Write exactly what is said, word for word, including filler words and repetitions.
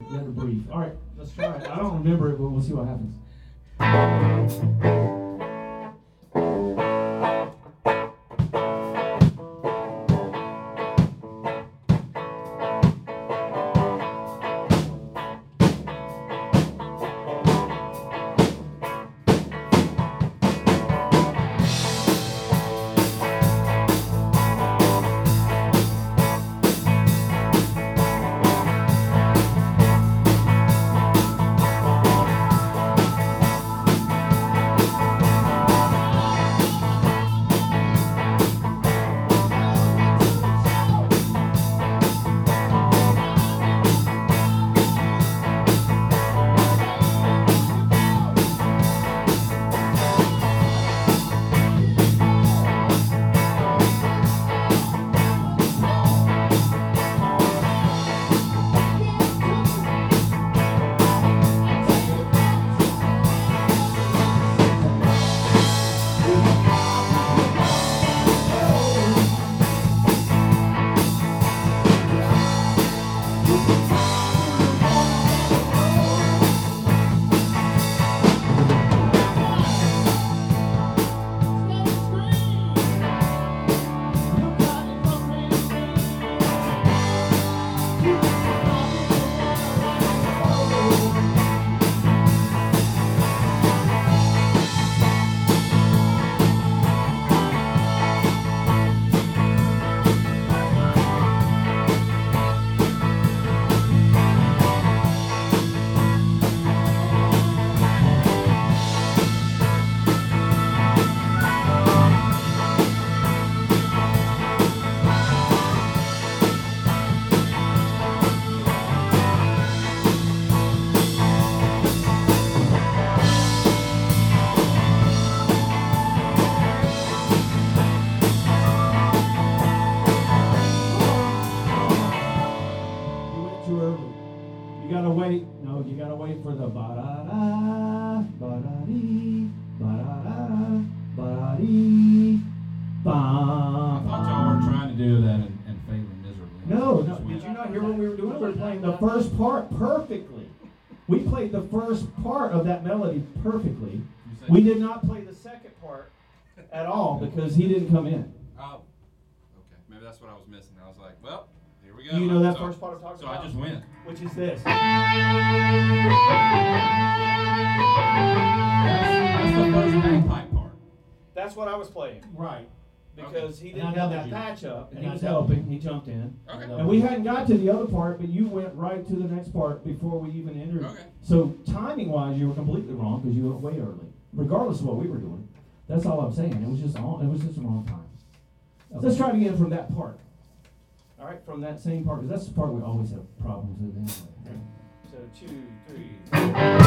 You had to breathe. All right, let's try it. I don't remember it, but we'll see what happens. For the ba-da-da, ba-da-dee, ba-da-da, ba-da-dee, bam. I thought y'all were trying to do that and, and failing miserably. No, no. Did you not hear what we were doing? We were playing the first part perfectly. We played the first part of that melody perfectly. We did not play the second part at all because he didn't come in. Oh, okay. Maybe that's what I was missing. I was like, well, here we go. You know that so, first part I'm talking so about? So I just went. Which is this. That's, that's the first bagpipe part. That's what I was playing. Right. Because okay. he didn't have that you. patch up, and, and he I was helped helping. He jumped in. Okay. And we hadn't got to the other part, but you went right to the next part before we even entered. Okay. So timing-wise, you were completely wrong because you went way early, regardless of what we were doing. That's all I'm saying. It was just all, it was just the wrong time. Okay. Let's try to get it from that part. All right, from that same part, because that's the part we always have problems with anyway. So two, three.